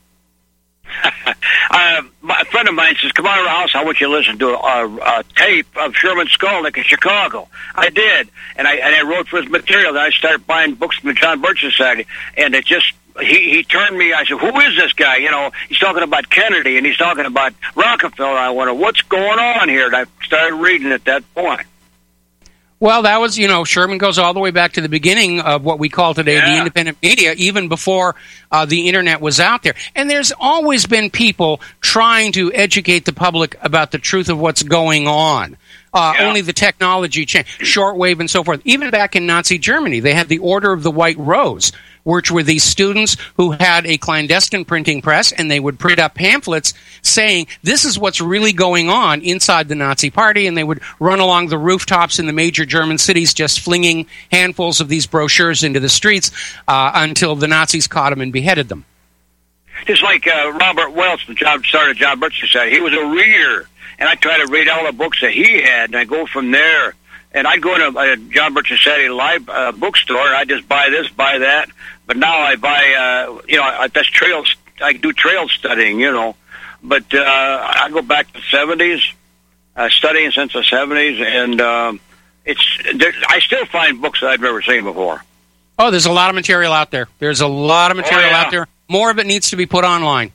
uh, my, a friend of mine says, come on to our house, I want you to listen to a, a, a tape of Sherman Skolnick in Chicago. I did, and I and I wrote for his material, and I started buying books from the John Birch Society, and it just, he, he turned me, I said, who is this guy? You know, he's talking about Kennedy, and he's talking about Rockefeller. I wonder, what's going on here? And I started reading at that point. Well, that was, you know, Sherman goes all the way back to the beginning of what we call today Yeah. the independent media, even before uh, the Internet was out there. And there's always been people trying to educate the public about the truth of what's going on. Uh, Yeah. Only the technology changed, shortwave and so forth. Even back in Nazi Germany, they had the Order of the White Rose, which were these students who had a clandestine printing press, and they would print up pamphlets saying, this is what's really going on inside the Nazi party, and they would run along the rooftops in the major German cities just flinging handfuls of these brochures into the streets uh, until the Nazis caught them and beheaded them. Just like uh, Robert Welch, the job started John Birch Society, he was a reader, and I try to read all the books that he had, and I go from there. And I'd go to a John Birch Society live uh, bookstore. I just buy this, buy that. But now I buy, uh, you know, I, that's trail. I do trail studying, you know. But uh, I go back to the seventies, uh, studying since the seventies, and um, it's. There, I still find books that I've never seen before. Oh, there's a lot of material out there. There's a lot of material Oh, yeah. out there. More of it needs to be put online.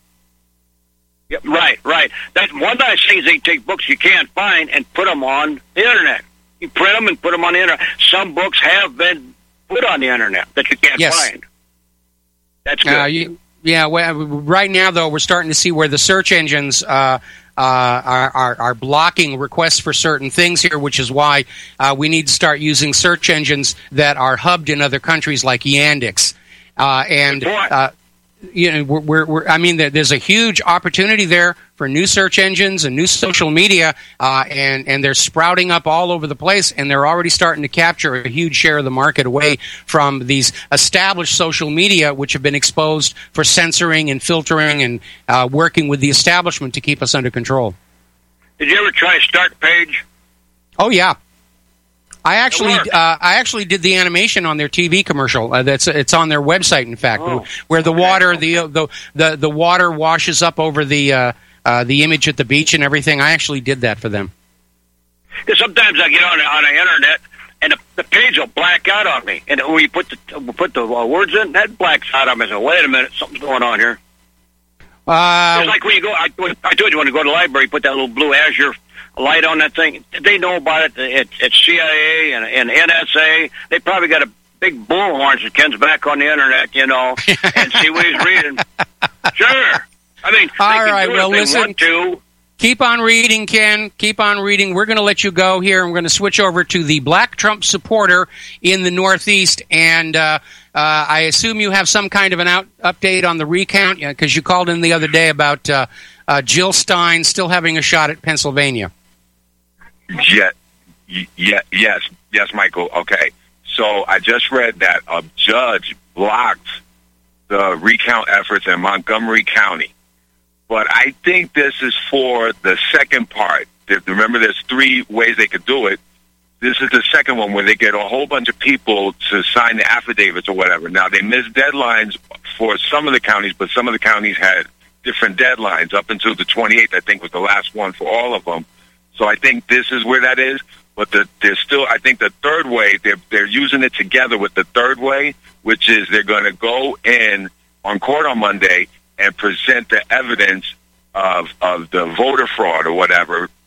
Yep, right, right. That's one nice thing is they take books you can't find and put them on the internet. You print them and put them on the internet. Some books have been put on the internet that you can't Yes. find. That's good. Uh, you, yeah, well, right now, though, we're starting to see where the search engines uh, uh, are, are, are blocking requests for certain things here, which is why uh, we need to start using search engines that are hubbed in other countries like Yandex. Uh, and, uh, you know, we're, we're, we're, I mean, there- there's a huge opportunity there for new search engines and new social media, uh, and, and they're sprouting up all over the place, and they're already starting to capture a huge share of the market away from these established social media, which have been exposed for censoring and filtering and uh, working with the establishment to keep us under control. Did you ever try Start Page? Oh, yeah. I actually, uh, I actually did the animation on their T V commercial. Uh, that's it's on their website, in fact, Oh, where the water, the, the the the water washes up over the uh, uh, the image at the beach and everything. I actually did that for them. Because sometimes I get on the, on the internet and the, the page will black out on me, and when you put the put the uh, words in, that blacks out on me. So wait a minute, something's going on here. Uh, it's like when you go. I, I told you when you go to the library, put that little blue azure light on that thing. They know about it. It it's C I A and, and N S A. They probably got a big bullhorn that Ken's back on the internet, you know, and see what he's reading. Sure. I mean, all they can right. do it Well, if they listen. want to. Keep on reading, Ken. Keep on reading. We're going to let you go here. I'm going to switch over to the Black Trump supporter in the Northeast, and uh, uh, I assume you have some kind of an out, update on the recount, because you called in the other day about uh, uh, Jill Stein still having a shot at Pennsylvania. Yeah, yeah, yes, yes, Michael. Okay, so I just read that a judge blocked the recount efforts in Montgomery County. But I think this is for the second part. Remember, there's three ways they could do it. This is the second one where they get a whole bunch of people to sign the affidavits or whatever. Now, they missed deadlines for some of the counties, but some of the counties had different deadlines up until the twenty-eighth, I think, was the last one for all of them. So I think this is where that is. But the, there's still, I think the third way, they're, they're using it together with the third way, which is they're going to go in on court on Monday and present the evidence of, of the voter fraud or whatever,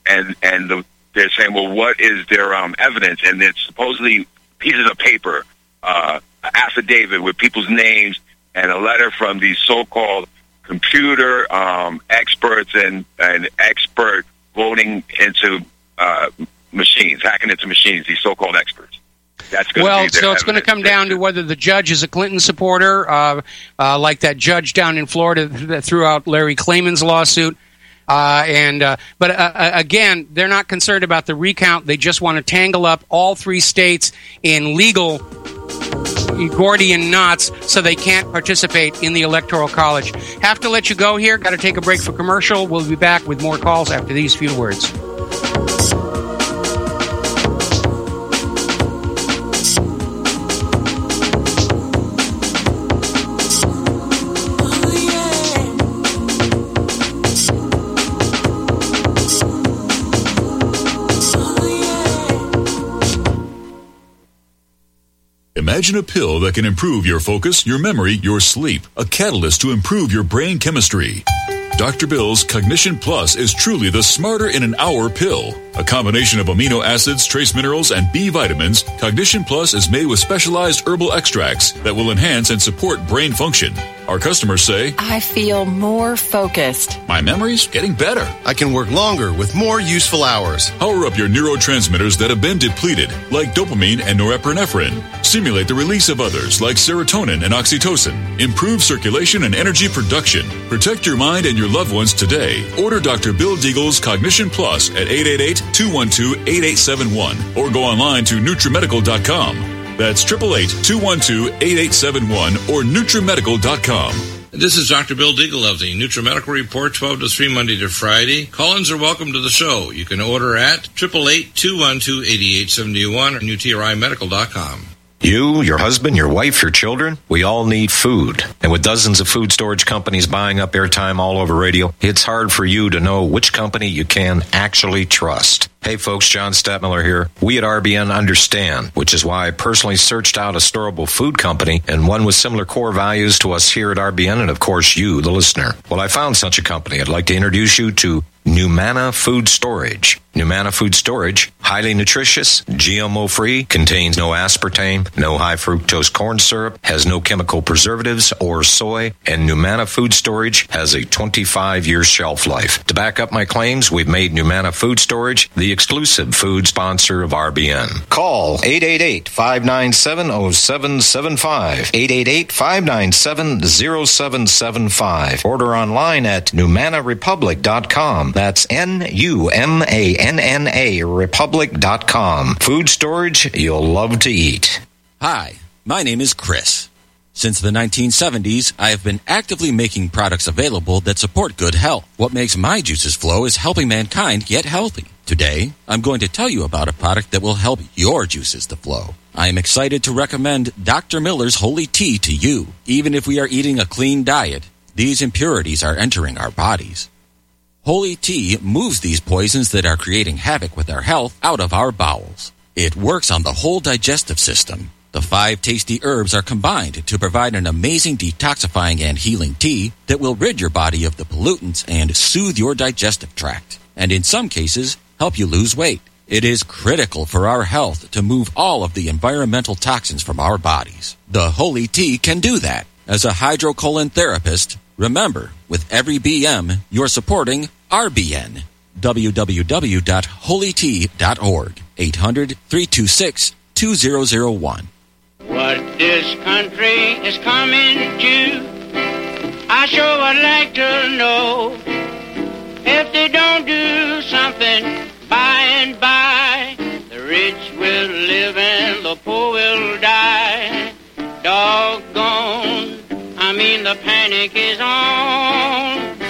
and and the, they're saying, well, what is their um, evidence? And it's supposedly pieces of paper, uh, affidavit with people's names, and a letter from these so-called computer um, experts and, and expert voting into uh, machines, hacking into machines, these so-called experts. That's going well, to be their so it's going to come down to whether the judge is a Clinton supporter, uh, uh, like that judge down in Florida that threw out Larry Klayman's lawsuit. Uh, and uh, But uh, again, they're not concerned about the recount. They just want to tangle up all three states in legal Gordian knots so they can't participate in the Electoral College. Have to let you go here. Got to take a break for commercial. We'll be back with more calls after these few words. Imagine a pill that can improve your focus, your memory, your sleep. A catalyst to improve your brain chemistry. Doctor Bill's Cognition Plus is truly the smarter in an hour pill. A combination of amino acids, trace minerals, and B vitamins, Cognition Plus is made with specialized herbal extracts that will enhance and support brain function. Our customers say, I feel more focused. My memory's getting better. I can work longer with more useful hours. Power up your neurotransmitters that have been depleted, like dopamine and norepinephrine. Stimulate the release of others, like serotonin and oxytocin. Improve circulation and energy production. Protect your mind and your loved ones today. Order Doctor Bill Deagle's Cognition Plus at eight eight eight, two one two, eight eight seven one or go online to Nutrimedical dot com. That's eight eight eight, two one two, eight eight seven one or Nutrimedical dot com. This is Doctor Bill Deagle of the NutriMedical Report, twelve to three, Monday to Friday. Call-ins are welcome to the show. You can order at eight eight eight, two one two, eight eight seven one or Nutri Medical dot com. You, your husband, your wife, your children, we all need food. And with dozens of food storage companies buying up airtime all over radio, it's hard for you to know which company you can actually trust. Hey folks, John Stadtmiller here. We at R B N understand, which is why I personally searched out a storable food company and one with similar core values to us here at R B N and of course you, the listener. Well, I found such a company. I'd like to introduce you to Numana Food Storage. Numana Food Storage, highly nutritious, G M O-free, contains no aspartame, no high fructose corn syrup, has no chemical preservatives or soy, and Numana Food Storage has a twenty-five year shelf life. To back up my claims, we've made Numana Food Storage the exclusive food sponsor of R B N. Call eight eight eight, five nine seven, zero seven seven five, eight eight eight, five nine seven, zero seven seven five. Order online at Numana Republic dot com. That's N U M A N N A Republic dot com. Food storage you'll love to eat. Hi, my name is Chris. Since the nineteen seventies, I have been actively making products available that support good health. What makes my juices flow is helping mankind get healthy. Today, I'm going to tell you about a product that will help your juices to flow. I am excited to recommend Doctor Miller's Holy Tea to you. Even if we are eating a clean diet, these impurities are entering our bodies. Holy Tea moves these poisons that are creating havoc with our health out of our bowels. It works on the whole digestive system. The five tasty herbs are combined to provide an amazing detoxifying and healing tea that will rid your body of the pollutants and soothe your digestive tract, and in some cases, help you lose weight. It is critical for our health to move all of the environmental toxins from our bodies. The Holy Tea can do that. As a hydrocolon therapist, remember, with every B M, you're supporting R B N. w w w dot holy tea dot org. eight hundred, three two six, two zero zero one. What this country is coming to, I sure would like to know. If they don't do something by and by, the rich will live and the poor will die. Doggone, I mean the panic is on.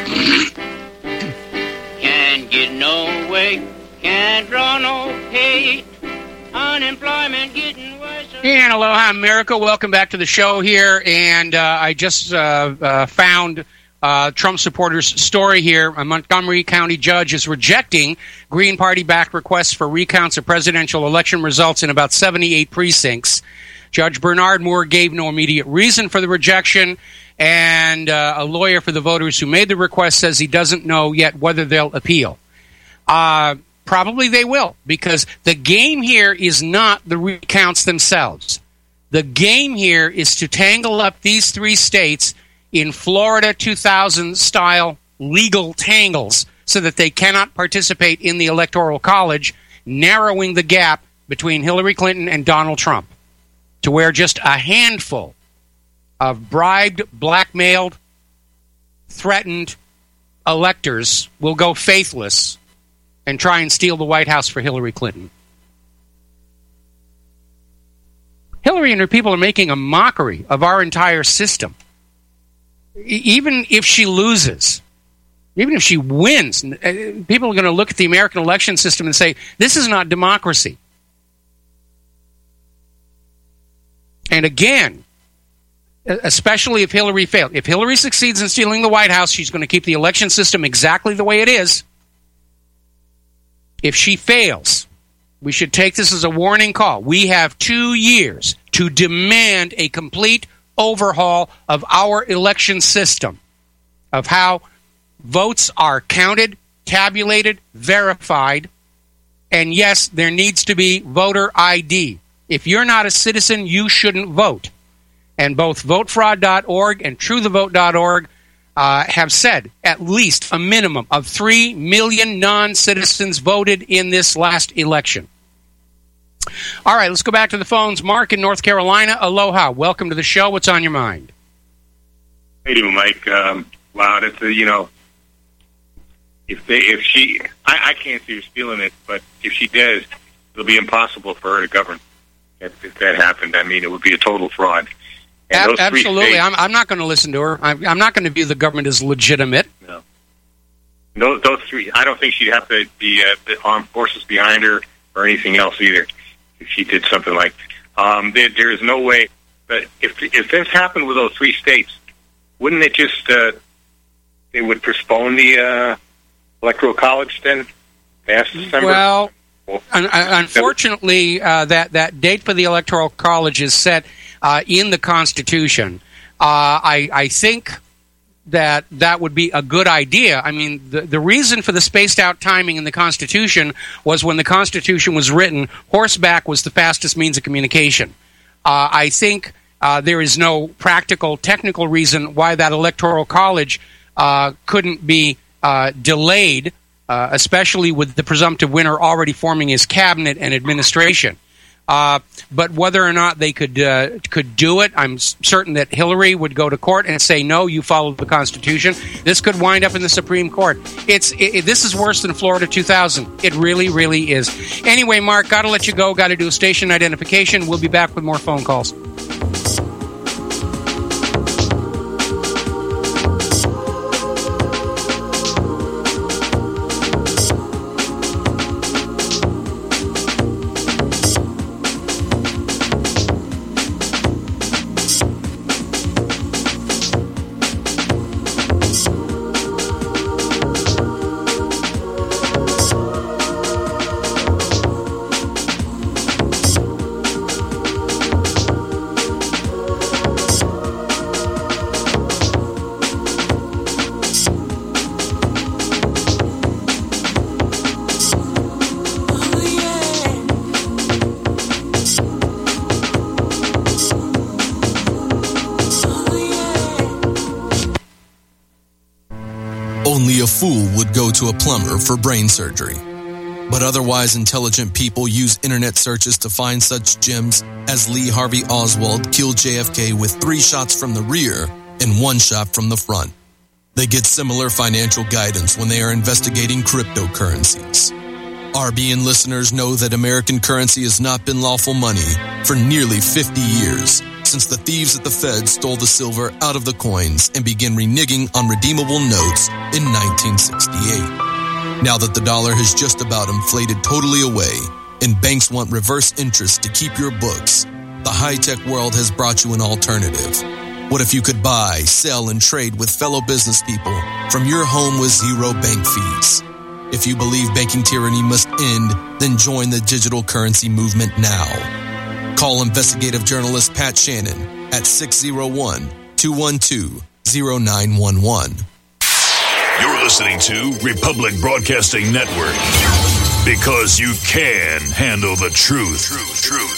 Can't get no way, can't draw no pay. Unemployment getting worse. And aloha, America. Welcome back to the show here. And uh, I just uh, uh, found uh, Trump supporters' story here. A Montgomery County judge is rejecting Green Party-backed requests for recounts of presidential election results in about seventy-eight precincts. Judge Bernard Moore gave no immediate reason for the rejection, and uh, a lawyer for the voters who made the request says he doesn't know yet whether they'll appeal. Uh, probably they will, because the game here is not the recounts themselves. The game here is to tangle up these three states in Florida two thousand style legal tangles so that they cannot participate in the Electoral College, narrowing the gap between Hillary Clinton and Donald Trump to where just a handful of bribed, blackmailed, threatened electors will go faithless and try and steal the White House for Hillary Clinton. Hillary and her people are making a mockery of our entire system. E- even if she loses, even if she wins, people are going to look at the American election system and say, this is not democracy. And again, especially if Hillary fails, if Hillary succeeds in stealing the White House, she's going to keep the election system exactly the way it is. If she fails, we should take this as a warning call. We have two years to demand a complete overhaul of our election system, of how votes are counted, tabulated, verified, and yes, there needs to be voter I D. If you're not a citizen, you shouldn't vote. And both vote fraud dot org and true the vote dot org uh, have said at least a minimum of three million non-citizens voted in this last election. All right, let's go back to the phones. Mark in North Carolina, aloha. Welcome to the show. What's on your mind? How you doing, Mike? Um, wow, that's a, you know, if they, if she, I, I can't see her stealing it, but if she does, it'll be impossible for her to govern. If, if that happened, I mean, it would be a total fraud. And those three Absolutely. states- I'm, I'm not going to listen to her. I'm, I'm not going to view the government as legitimate. No. Those, those three, I don't think she'd have the, the, uh, the armed forces behind her or anything else either if she did something like that. Um, there, there is no way. But if if this happened with those three states, wouldn't it just, uh, they would postpone the uh, Electoral College then past December? Well, un- unfortunately, uh, that, that date for the Electoral College is set uh, in the Constitution. Uh, I, I think that that would be a good idea. I mean, the, the reason for the spaced out timing in the Constitution was when the Constitution was written, horseback was the fastest means of communication. Uh, I think uh, there is no practical, technical reason why that Electoral College uh, couldn't be uh, delayed, uh, especially with the presumptive winner already forming his cabinet and administration. Uh, but whether or not they could uh, could do it, I'm certain that Hillary would go to court and say, no, you followed the Constitution. This could wind up in the Supreme Court. It's it, This is worse than Florida two thousand. It really, really is. Anyway, Mark, got to let you go. Got to do a station identification. We'll be back with more phone calls. Only a fool would go to a plumber for brain surgery. But otherwise intelligent people use internet searches to find such gems as Lee Harvey Oswald killed J F K with three shots from the rear and one shot from the front. They get similar financial guidance when they are investigating cryptocurrencies. R B N listeners know that American currency has not been lawful money for nearly fifty years, since the thieves at the Fed stole the silver out of the coins and began reneging on redeemable notes in nineteen sixty-eight. Now that the dollar has just about inflated totally away and banks want reverse interest to keep your books, the high-tech world has brought you an alternative. What if you could buy, sell, and trade with fellow business people from your home with zero bank fees? If you believe banking tyranny must end, then join the digital currency movement now. Call investigative journalist Pat Shannon at six oh one, two one two, oh nine one one. You're listening to Republic Broadcasting Network. Because you can handle the truth. Truth, truth.